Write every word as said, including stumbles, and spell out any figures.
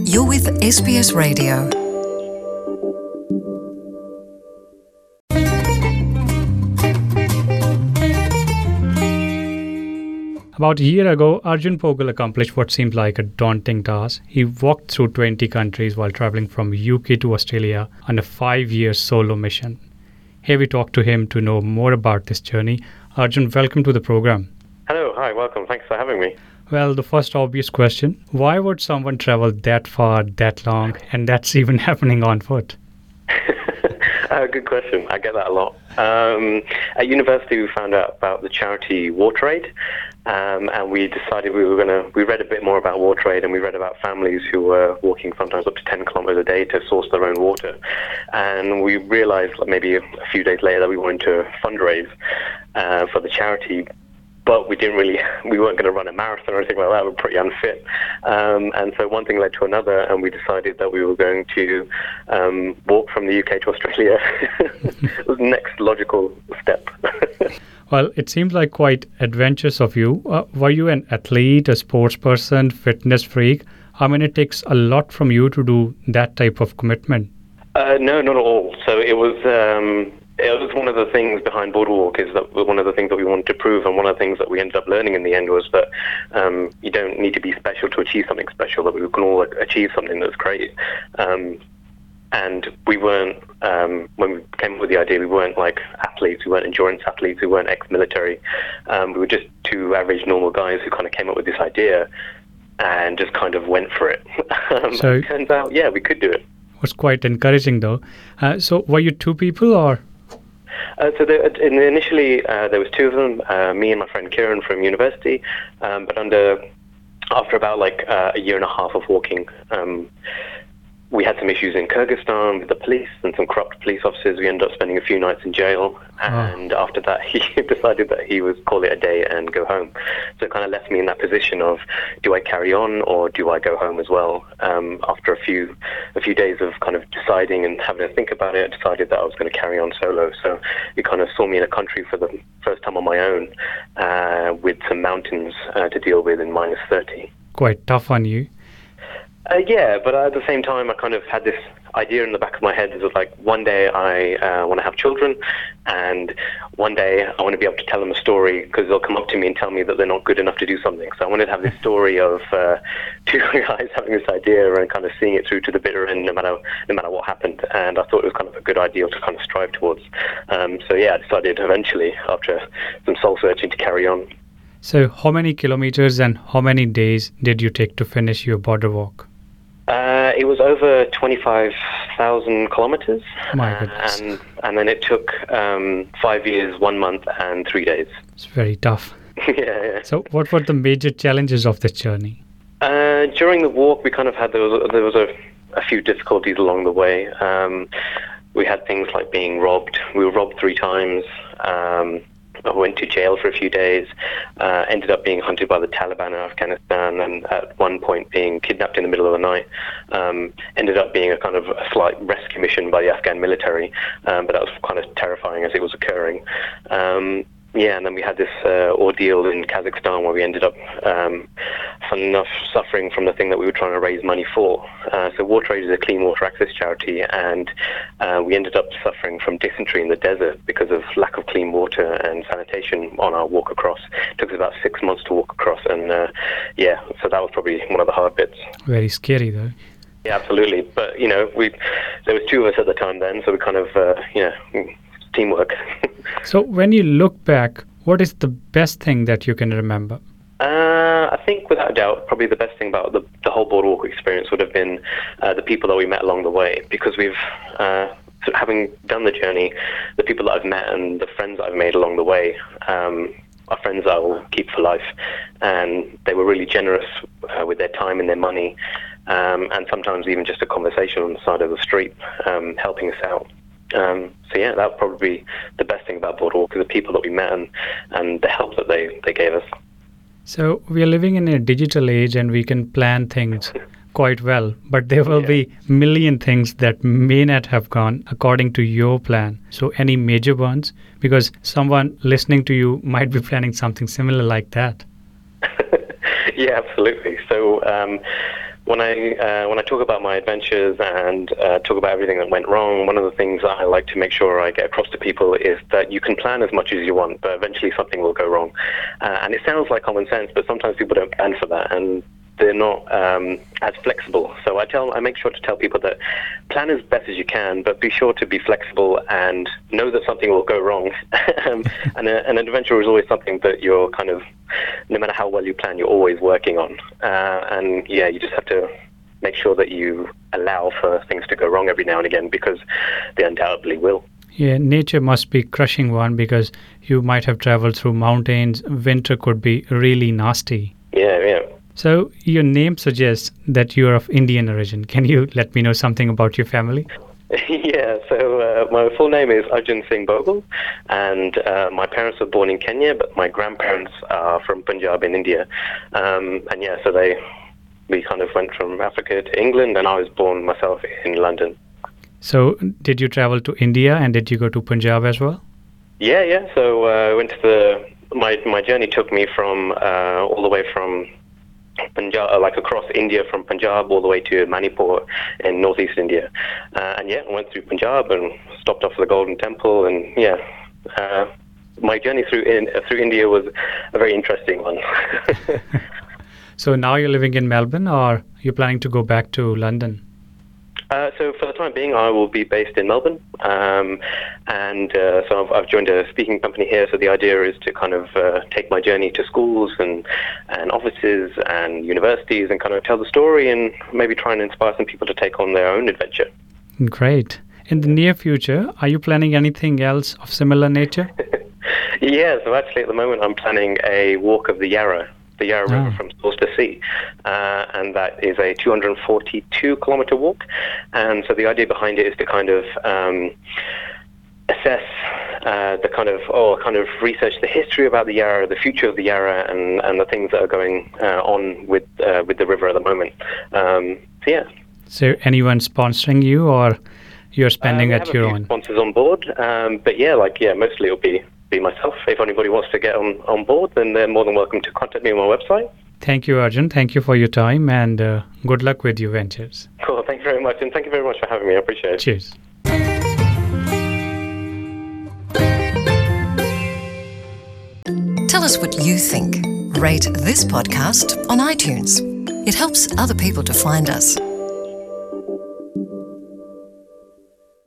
You're with S B S Radio. About a year ago, Arjun Pogal accomplished what seemed like a daunting task. He walked through twenty countries while traveling from U K to Australia on a five-year solo mission. Here we talk to him to know more about this journey. Arjun, welcome to the program. Hello, hi, welcome. Thanks for having me. Well, the first obvious question, why would someone travel that far, that long, and that's even happening on foot? uh, good question. I get that a lot. Um, at university, we found out about the charity WaterAid, um, and we decided we were going to, we read a bit more about WaterAid, and we read about families who were walking sometimes up to ten kilometers a day to source their own water. And we realized like, maybe a few days later that we wanted to fundraise uh, for the charity. But we didn't really, we weren't going to run a marathon or anything like that. We were pretty unfit. Um, and so one thing led to another, and we decided that we were going to um, walk from the U K to Australia. It was the next logical step. Well, it seems like quite adventurous of you. Uh, were you an athlete, a sports person, fitness freak? I mean, it takes a lot from you to do that type of commitment. Uh, no, not at all. So it was... Um, It was one of the things behind Boardwalk is that one of the things that we wanted to prove, and one of the things that we ended up learning in the end was that um, you don't need to be special to achieve something special, that we can all achieve something that's great. Um, and we weren't, um, when we came up with the idea, we weren't like athletes, we weren't endurance athletes, we weren't ex-military. Um, we were just two average normal guys who kind of came up with this idea and just kind of went for it. um, so it turns out, yeah, we could do it. It was quite encouraging though. Uh, so were you two people or? Uh, so there, in, initially uh, there was two of them, uh, me and my friend Kieran from university, um, but under after about like uh, a year and a half of walking, um, we had some issues in Kyrgyzstan with the police and some corrupt police officers. We ended up spending a few nights in jail, and oh. after that he decided that he would call it a day and go home. So it kind of left me in that position of, do I carry on or do I go home as well? Um, after a few a few days of kind of deciding and having to think about it, I decided that I was going to carry on solo. So it kind of saw me in a country for the first time on my own, uh, with some mountains uh, to deal with in minus thirty. Quite tough on you. Uh, yeah, but at the same time, I kind of had this idea in the back of my head of like, one day I uh, want to have children, and one day I want to be able to tell them a story, because they'll come up to me and tell me that they're not good enough to do something. So I wanted to have this story of uh, two guys having this idea and kind of seeing it through to the bitter end, no matter no matter what happened. And I thought it was kind of a good ideal to kind of strive towards. Um, so yeah, I decided eventually, after some soul searching, to carry on. So how many kilometers and how many days did you take to finish your border walk? Uh, it was over twenty-five thousand kilometers. My goodness. Uh, and, and then it took um, five years, one month, and three days. It's very tough. yeah, yeah. So what were the major challenges of this journey? Uh, during the walk, we kind of had, there was, there was a, a few difficulties along the way. Um, we had things like being robbed. We were robbed three times. Um, I went to jail for a few days, uh, ended up being hunted by the Taliban in Afghanistan, and at one point being kidnapped in the middle of the night. Um, ended up being a kind of a slight rescue mission by the Afghan military, um, but that was kind of terrifying as it was occurring. Um, yeah, and then we had this uh, ordeal in Kazakhstan where we ended up, um, fun enough, suffering from the thing that we were trying to raise money for. Uh, so WaterAid is a clean water access charity, and uh, we ended up suffering from dysentery in the desert because of lack of clean water and sanitation on our walk across. It took us about six months to walk across, and uh, yeah, so that was probably one of the hard bits. Very scary though. Yeah, absolutely. But, you know, we there was two of us at the time then, so we kind of, uh, you know, teamwork. So when you look back, what is the best thing that you can remember? Uh, I think without a doubt, probably the best thing about the, the whole Boardwalk experience would have been uh, the people that we met along the way, because we've, uh, having done the journey, the people that I've met and the friends that I've made along the way um, are friends that I will keep for life. And they were really generous uh, with their time and their money, um, and sometimes even just a conversation on the side of the street, um, helping us out. Um, so yeah, that would probably be the best thing about Boardwalk, is the people that we met and, and the help that they, they gave us. So we are living in a digital age and we can plan things quite well, but there will yeah. be million things that may not have gone according to your plan. So any major ones? Because someone listening to you might be planning something similar like that. Yeah, absolutely. So um, when I uh, when I talk about my adventures and uh, talk about everything that went wrong, one of the things I like to make sure I get across to people is that you can plan as much as you want, but eventually something will go wrong. Uh, and it sounds like common sense, but sometimes people don't plan for that, and they're not um, as flexible. So I tell, I make sure to tell people that plan as best as you can, but be sure to be flexible and know that something will go wrong. um, and, a, and an adventure is always something that you're kind of, no matter how well you plan, you're always working on. Uh, and yeah, you just have to make sure that you allow for things to go wrong every now and again, because they undoubtedly will. Yeah, nature must be crushing one, because you might have traveled through mountains. Winter could be really nasty. Yeah, yeah. So your name suggests that you are of Indian origin. Can you let me know something about your family? Yeah, so uh, my full name is Arjun Singh Bogle, and uh, my parents were born in Kenya, but my grandparents are from Punjab in India. Um, and yeah, so they we kind of went from Africa to England, and I was born myself in London. So did you travel to India, and did you go to Punjab as well? Yeah, yeah. So I uh, went to the my my journey took me from uh, all the way from Punjab, like across India, from Punjab all the way to Manipur in northeast India, uh, and yeah, I went through Punjab and stopped off at the Golden Temple, and yeah, uh, my journey through in, uh, through India was a very interesting one. So now you're living in Melbourne, or you're planning to go back to London? Uh, so for the time being, I will be based in Melbourne, um, and uh, so I've, I've joined a speaking company here. So the idea is to kind of uh, take my journey to schools and and offices and universities, and kind of tell the story, and maybe try and inspire some people to take on their own adventure. Great. In the near future, are you planning anything else of similar nature? Yeah. So actually, at the moment, I'm planning a walk of the Yarra. The Yarra River Oh. from source to sea, uh, and that is a two hundred forty-two kilometer walk. And so the idea behind it is to kind of um, assess uh, the kind of, or kind of research the history about the Yarra, the future of the Yarra, and, and the things that are going uh, on with uh, with the river at the moment. Um, so yeah. So anyone sponsoring you, or you're spending uh, at your We have a few own? sponsors on board, um, but yeah, like yeah, mostly it'll be. be myself. If anybody wants to get on, on board, then they're more than welcome to contact me on my website. Thank you, Arjun. Thank you for your time, and uh, good luck with your ventures. Cool. Thank you very much, and thank you very much for having me. I appreciate it. Cheers. Tell us what you think. Rate this podcast on iTunes. It helps other people to find us.